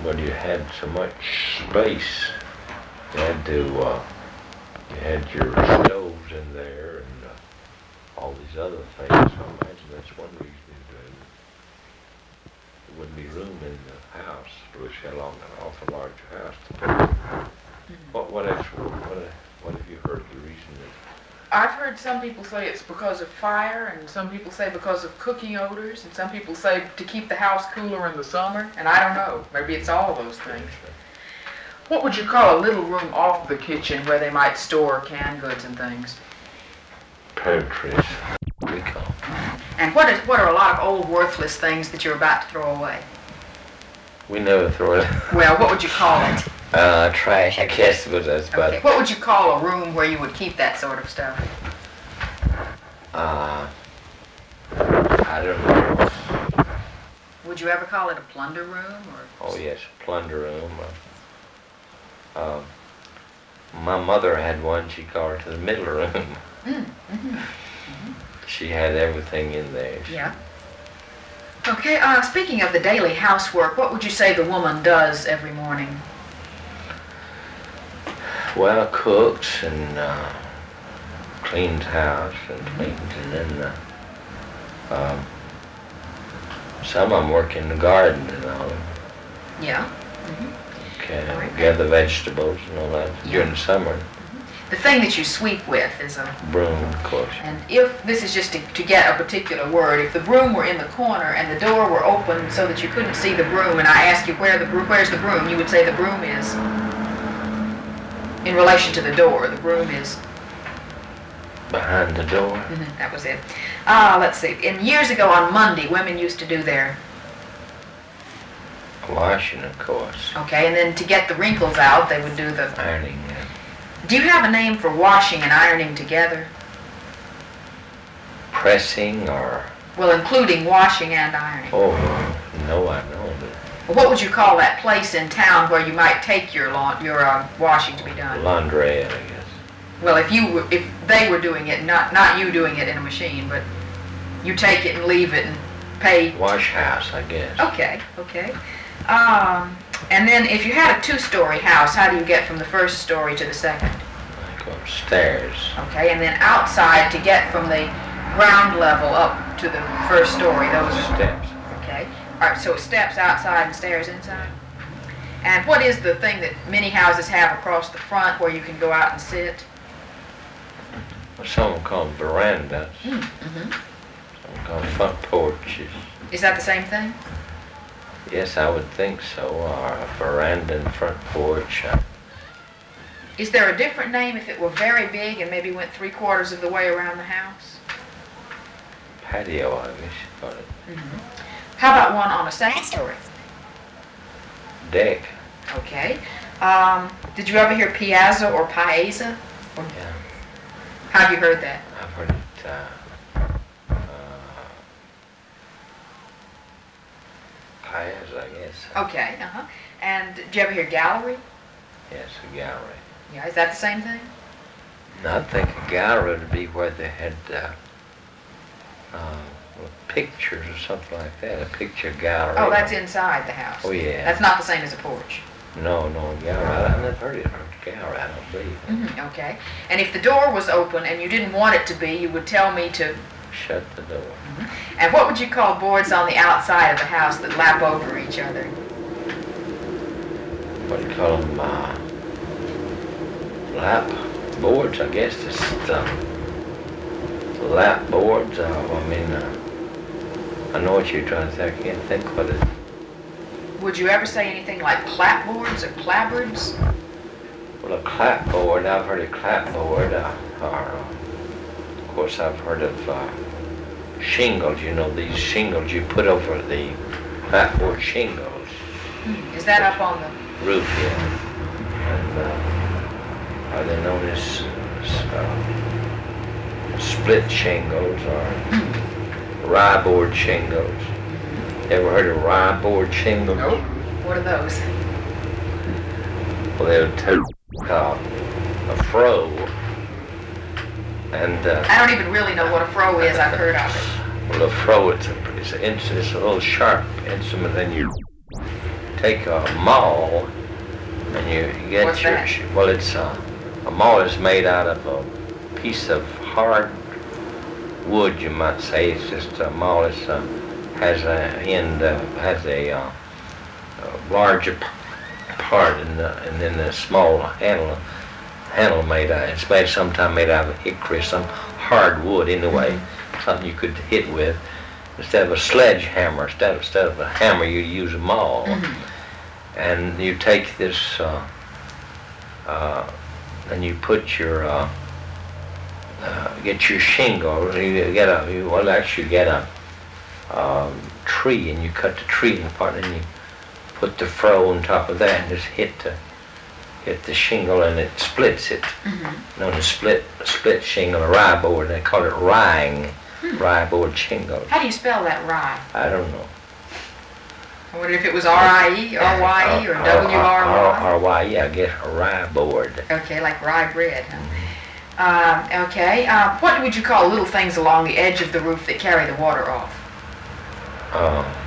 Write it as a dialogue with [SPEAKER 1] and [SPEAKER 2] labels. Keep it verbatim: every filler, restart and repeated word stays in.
[SPEAKER 1] Well, you had so much space. You had to, uh, you had your stoves in there and uh, all these other things. So I imagine that's one reason uh, there wouldn't be room in the house. Bruce had long, an awful large house to put. Mm-hmm. What, what else? What, what have you heard the reason that?
[SPEAKER 2] I've heard some people say it's because of fire, and some people say because of cooking odors, and some people say to keep the house cooler in the summer, and I don't know. Maybe it's all those things. What would you call a little room off the kitchen where they might store canned goods and things?
[SPEAKER 1] Pantries, we call them.
[SPEAKER 2] And what is what are a lot of old worthless things that you're about to throw away?
[SPEAKER 1] We never throw it.
[SPEAKER 2] Well, what would you call it?
[SPEAKER 1] Uh, trash, I guess, but that's about.
[SPEAKER 2] Okay. What would you call a room where you would keep that sort of stuff?
[SPEAKER 1] Uh, I don't know.
[SPEAKER 2] Would you ever call it a plunder room, or?
[SPEAKER 1] Oh yes, plunder room. Uh, um, my mother had one. She called it the middle room. Mm, mm-hmm. Mm-hmm. She had everything in there.
[SPEAKER 2] Yeah. Okay. Uh, speaking of the daily housework, what would you say the woman does every morning?
[SPEAKER 1] Well, cooks and uh, cleans house and cleans, and then uh, um, some of them work in the garden and all.
[SPEAKER 2] Yeah. Mm-hmm.
[SPEAKER 1] Okay.
[SPEAKER 2] Right.
[SPEAKER 1] Gather vegetables and all that
[SPEAKER 2] Yeah.
[SPEAKER 1] during the summer.
[SPEAKER 2] Mm-hmm. The thing that you sweep with is a
[SPEAKER 1] broom, of course.
[SPEAKER 2] And if this is just to, to get a particular word, if the broom were in the corner and the door were open so that you couldn't see the broom, and I asked you where the broom, where's the broom, you would say the broom is. In relation to the door, the broom is
[SPEAKER 1] behind the door.
[SPEAKER 2] Mm-hmm, that was it. Ah, uh, let's see. In years ago on Monday, women used to do their
[SPEAKER 1] washing, of course.
[SPEAKER 2] Okay, and then to get the wrinkles out, they would do the
[SPEAKER 1] ironing. Yeah.
[SPEAKER 2] Do you have a name for washing and ironing together?
[SPEAKER 1] Pressing, or
[SPEAKER 2] well, including washing and ironing.
[SPEAKER 1] Oh, no, I know.
[SPEAKER 2] What would you call that place in town where you might take your lawn, your uh, washing to be done?
[SPEAKER 1] Laundry, I guess.
[SPEAKER 2] Well, if you were, if they were doing it, not not you doing it in a machine, but you take it and leave it and pay.
[SPEAKER 1] Wash house, I guess.
[SPEAKER 2] Okay, okay. Um, and then if you had a two-story house, how do you get from the first story to the second?
[SPEAKER 1] I go upstairs.
[SPEAKER 2] Okay, and then outside to get from the ground level up to the first story, those are
[SPEAKER 1] steps.
[SPEAKER 2] Okay. All right, so steps outside and stairs inside. And what is the thing that many houses have across the front where you can go out and sit?
[SPEAKER 1] Well, some call them verandas.
[SPEAKER 2] Mm-hmm.
[SPEAKER 1] Some call them front porches.
[SPEAKER 2] Is that the same thing?
[SPEAKER 1] Yes, I would think so. Or a veranda and front porch.
[SPEAKER 2] Is there a different name if it were very big and maybe went three quarters of the way around the house?
[SPEAKER 1] Patio, I guess you call it.
[SPEAKER 2] Mm-hmm. How about one on a second story?
[SPEAKER 1] Deck.
[SPEAKER 2] Okay. Um, did you ever hear piazza or paesa? Or
[SPEAKER 1] yeah.
[SPEAKER 2] How have you heard that?
[SPEAKER 1] I've heard it, uh, uh, piazza, I guess.
[SPEAKER 2] Okay, uh-huh. And did you ever hear gallery?
[SPEAKER 1] Yes, a gallery.
[SPEAKER 2] Yeah, is that the same thing?
[SPEAKER 1] No, I think a gallery would be where they had, uh, uh, pictures or something like that, a picture gallery.
[SPEAKER 2] Oh, that's inside the house.
[SPEAKER 1] Oh, yeah.
[SPEAKER 2] That's not the same as a porch.
[SPEAKER 1] No, no, gallery. I've never heard it from gallery, I don't believe.
[SPEAKER 2] Mm-hmm, okay. And if the door was open and you didn't want it to be, you would tell me to...
[SPEAKER 1] Shut the door.
[SPEAKER 2] Mm-hmm. And what would you call boards on the outside of the house that lap over each other?
[SPEAKER 1] What do you call them? Uh, lap boards, I guess. Just uh, lap boards. Uh, I mean... Uh, I know what you're trying to say. I can't think what it...
[SPEAKER 2] Would you ever say anything like clapboards or clapboards?
[SPEAKER 1] Well, a clapboard, I've heard of clapboard, uh, or, uh, of course I've heard of uh, shingles, you know, these shingles you put over the clapboard shingles.
[SPEAKER 2] Is that up on the...
[SPEAKER 1] Roof, yeah. And uh, are they known as uh, split shingles or... rye board shingles. Ever heard of rye board shingles?
[SPEAKER 2] Nope. What are those?
[SPEAKER 1] Well, they're two, uh, a froe. And uh,
[SPEAKER 2] I don't even really know what a froe is. I've heard of it.
[SPEAKER 1] Well, a froe, it's a, it's, a, it's a little sharp instrument, and you take a maul and you get
[SPEAKER 2] What's
[SPEAKER 1] your,
[SPEAKER 2] that?
[SPEAKER 1] well, it's, uh, a maul is made out of a piece of hard wood, you might say. It's just a maul. It's, uh, has a end, uh, has a, uh, a larger p- part and, uh, and then a small handle, handle made out. It's made sometime made out of hickory, some hard wood anyway, mm-hmm. something you could hit with. Instead of a sledgehammer, instead of, instead of a hammer, you use a maul. Mm-hmm. And you take this, uh, uh, and you put your, uh, uh, get your shingle. You get a, you well actually get a um, tree, and you cut the tree apart, and you put the froe on top of that, and just hit the, hit the shingle, and it splits it. Mm-hmm. Known as split, split shingle, a rye board. They call it ryeing. Hmm. Rye board shingle.
[SPEAKER 2] How do you spell that rye?
[SPEAKER 1] I don't know.
[SPEAKER 2] I wonder if it was R I E, R Y E, or W R Y?
[SPEAKER 1] R Y E, I guess, a rye board.
[SPEAKER 2] Okay, like rye bread, huh? Um, okay, uh, what would you call little things along the edge of the roof that carry the water off?
[SPEAKER 1] Uh,